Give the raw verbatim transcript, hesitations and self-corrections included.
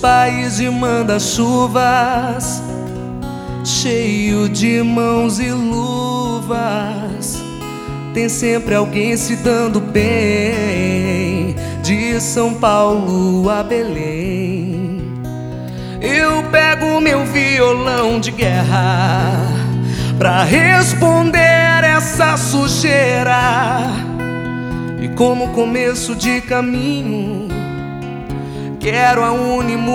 país de manda-chuvas, cheio de mãos e luvas, tem sempre alguém se dando bem, de São Paulo a Belém. Eu pego meu violão de guerra pra responder essa sujeira, e como começo de caminho quero a Unimo